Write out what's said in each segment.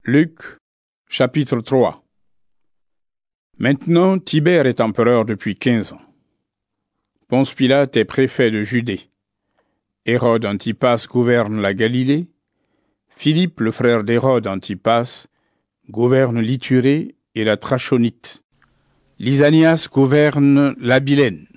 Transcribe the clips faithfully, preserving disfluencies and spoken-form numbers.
Luc, chapitre trois. Maintenant, Tibère est empereur depuis quinze ans. Ponce Pilate est préfet de Judée. Hérode Antipas gouverne la Galilée. Philippe, le frère d'Hérode Antipas, gouverne l'Ithurée et la Trachonite. Lysanias gouverne l'Abilène.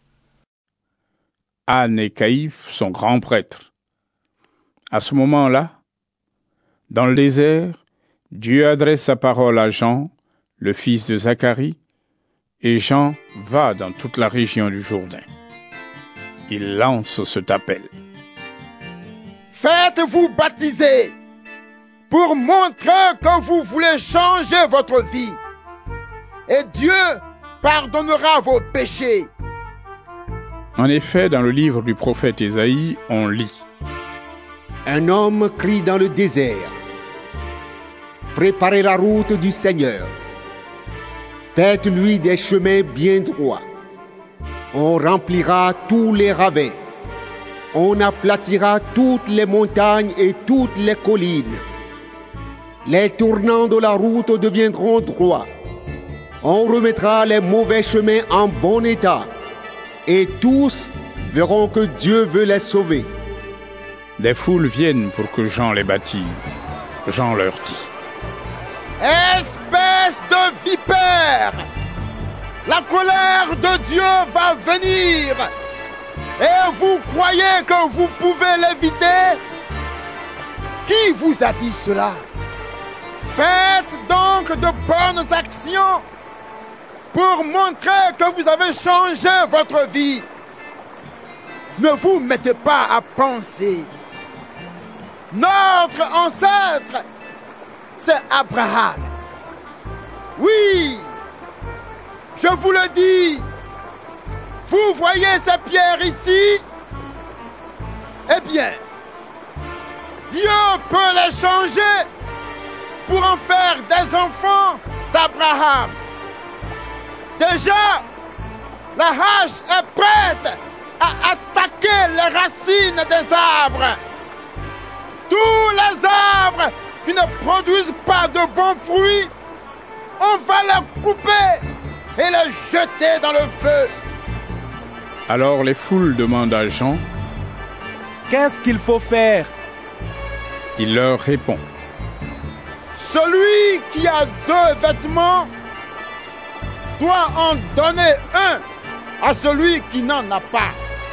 Anne et Caïphe sont grands prêtres. À ce moment-là, dans le désert, Dieu adresse sa parole à Jean, le fils de Zacharie, et Jean va dans toute la région du Jourdain. Il lance cet appel. Faites-vous baptiser pour montrer que vous voulez changer votre vie. Et Dieu pardonnera vos péchés. En effet, dans le livre du prophète Ésaïe, on lit. Un homme crie dans le désert. Préparez la route du Seigneur. Faites-lui des chemins bien droits. On remplira tous les ravins. On aplatira toutes les montagnes et toutes les collines. Les tournants de la route deviendront droits. On remettra les mauvais chemins en bon état. Et tous verront que Dieu veut les sauver. Des foules viennent pour que Jean les baptise. Jean leur dit. Espèce de vipère! La colère de Dieu va venir! Et vous croyez que vous pouvez l'éviter? Qui vous a dit cela? Faites donc de bonnes actions pour montrer que vous avez changé votre vie. Ne vous mettez pas à penser. Notre ancêtre, c'est Abraham. Oui, je vous le dis, vous voyez ces pierres ici? Eh bien, Dieu peut les changer pour en faire des enfants d'Abraham. Déjà, la hache est prête à attaquer les racines des arbres. Tous les arbres qui ne produisent pas de bons fruits, on va les couper et les jeter dans le feu. Alors les foules demandent à Jean, « Qu'est-ce qu'il faut faire ?» Il leur répond, « Celui qui a deux vêtements doit en donner un à celui qui n'en a pas.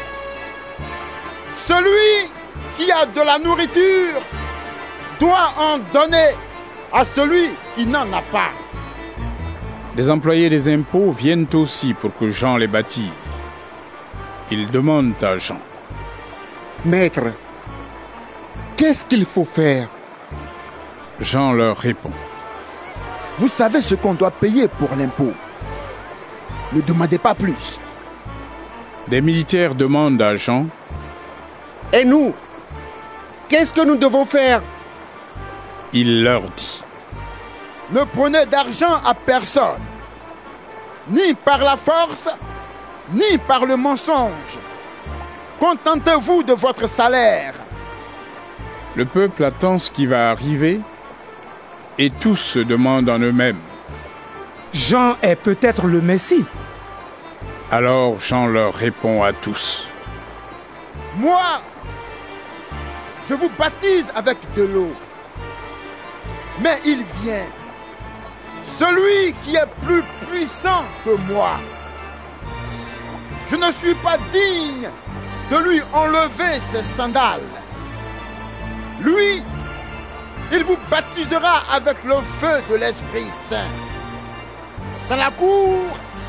Celui qui a de la nourriture doit en donner à celui qui n'en a pas. » Les employés des impôts viennent aussi pour que Jean les baptise. Ils demandent à Jean. Maître, qu'est-ce qu'il faut faire? Jean leur répond. Vous savez ce qu'on doit payer pour l'impôt. Ne demandez pas plus. Des militaires demandent à Jean. Et nous, qu'est-ce que nous devons faire? Il leur dit. Ne prenez d'argent à personne, ni par la force, ni par le mensonge. Contentez-vous de votre salaire. Le peuple attend ce qui va arriver, et tous se demandent en eux-mêmes. Jean est peut-être le Messie. Alors Jean leur répond à tous. Moi, je vous baptise avec de l'eau. Mais il vient, celui qui est plus puissant que moi. Je ne suis pas digne de lui enlever ses sandales. Lui, il vous baptisera avec le feu de l'Esprit Saint. Dans la cour,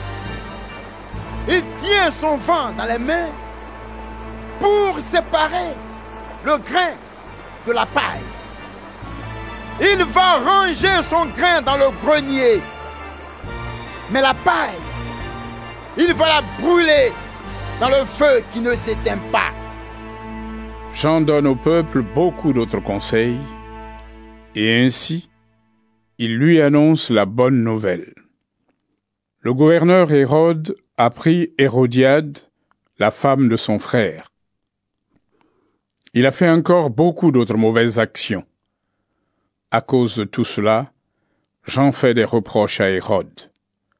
il tient son vent dans les mains pour séparer le grain de la paille. Il va ranger son grain dans le grenier. Mais la paille, il va la brûler dans le feu qui ne s'éteint pas. Jean donne au peuple beaucoup d'autres conseils, et ainsi, il lui annonce la bonne nouvelle. Le gouverneur Hérode a pris Hérodiade, la femme de son frère. Il a fait encore beaucoup d'autres mauvaises actions. À cause de tout cela, Jean fait des reproches à Hérode.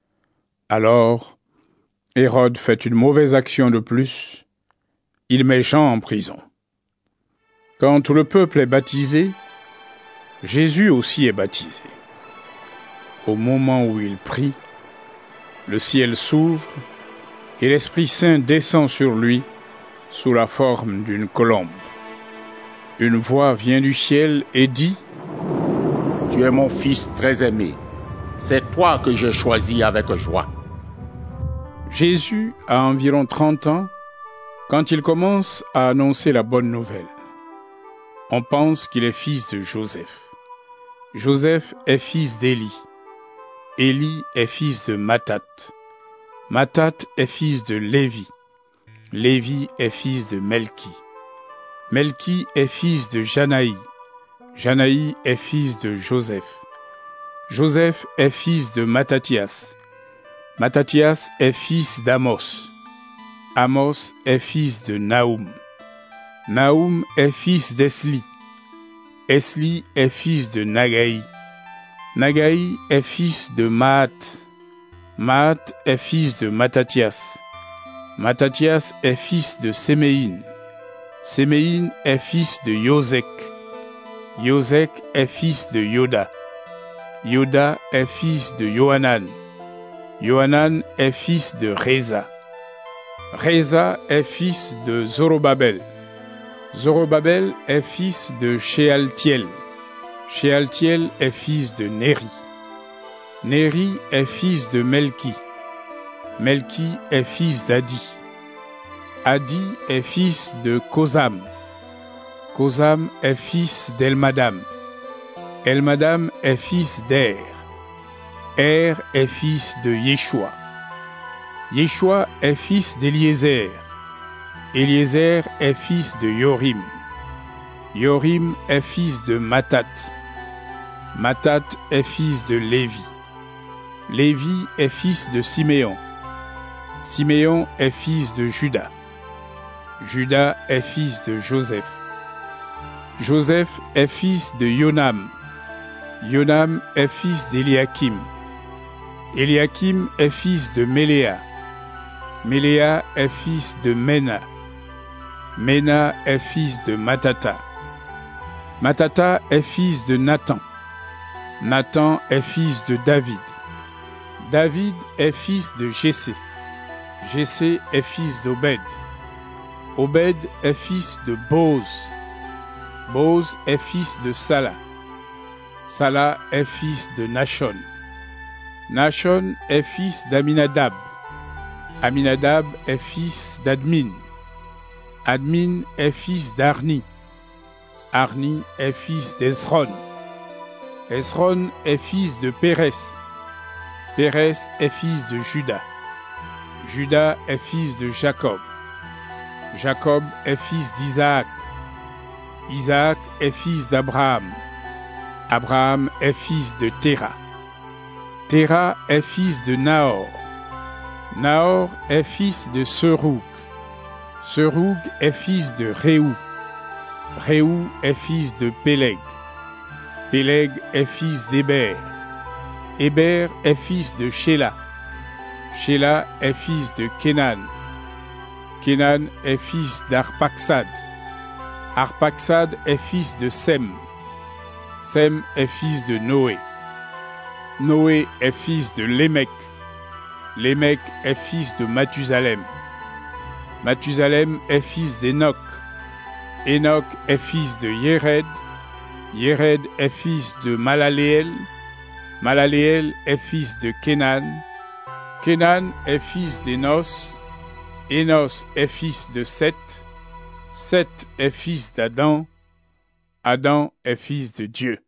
Alors, Hérode fait une mauvaise action de plus. Il met Jean en prison. Quand tout le peuple est baptisé, Jésus aussi est baptisé. Au moment où il prie, le ciel s'ouvre et l'Esprit Saint descend sur lui sous la forme d'une colombe. Une voix vient du ciel et dit : « Tu es mon Fils très aimé. C'est toi que j'ai choisi avec joie. » Jésus a environ trente ans quand il commence à annoncer la bonne nouvelle. On pense qu'il est fils de Joseph. Joseph est fils d'Élie. Élie est fils de Mattat. Mattat est fils de Lévi. Lévi est fils de Melki. Melki est fils de Janaï. Janaï est fils de Joseph. Joseph est fils de Mattatias. Mattatias est fils d'Amos. Amos est fils de Naoum. Naoum est fils d'Esli. Esli est fils de Nagaï. Nagaï est fils de Maat. Maat est fils de Mattatias. Mattatias est fils de Séméine. Séméine est fils de Yosek. Yosek est fils de Yoda. Yoda est fils de Yohanan. Yohanan est fils de Réza. Réza est fils de Zorobabel. Zorobabel est fils de Shealtiel. Shealtiel est fils de Néri. Néri est fils de Melki. Melki est fils d'Adi. Adi est fils de Kosam. Kosam est fils d'Elmadam. Elmadam est fils d'Er. Er est fils de Yeshua. Yeshua est fils d'Éliézer. Éliézer est fils de Yorim. Yorim est fils de Mattat. Mattat est fils de Lévi. Lévi est fils de Siméon. Siméon est fils de Juda. Juda est fils de Joseph. Joseph est fils de Yonam. Yonam est fils d'Eliakim. Eliakim est fils de Méléa. Méléa est fils de Mena. Mena est fils de Matata. Matata est fils de Nathan. Nathan est fils de David. David est fils de Jessé. Jessé est fils d'Obed. Obed est fils de Boz. Boz est fils de Sala. Sala est fils de Nachon. Nachon est fils d'Aminadab. Aminadab est fils d'Admin. Admin est fils d'Arni. Arni est fils d'Ezron. Ezron est fils de Pérès. Pérès est fils de Juda. Juda est fils de Jacob. Jacob est fils d'Isaac. Isaac est fils d'Abraham. Abraham est fils de Téra. Téra est fils de Nahor. Nahor est fils de Seroug. Seroug est fils de Réou. Réou est fils de Péleg. Péleg est fils d'Héber. Héber est fils de Shéla. Shéla est fils de Kénan. Kénan est fils d'Arpaxad. Arpaxad est fils de Sem. Sem est fils de Noé. Noé est fils de Lémec. Lémec est fils de Mathusalem. Mathusalem est fils d'Enoch. Enoch est fils de Yéred. Yéred est fils de Malaléel. Malaléel est fils de Kénan. Kénan est fils d'Énos. Énos est fils de Seth. Seth est fils d'Adam. Adam est fils de Dieu.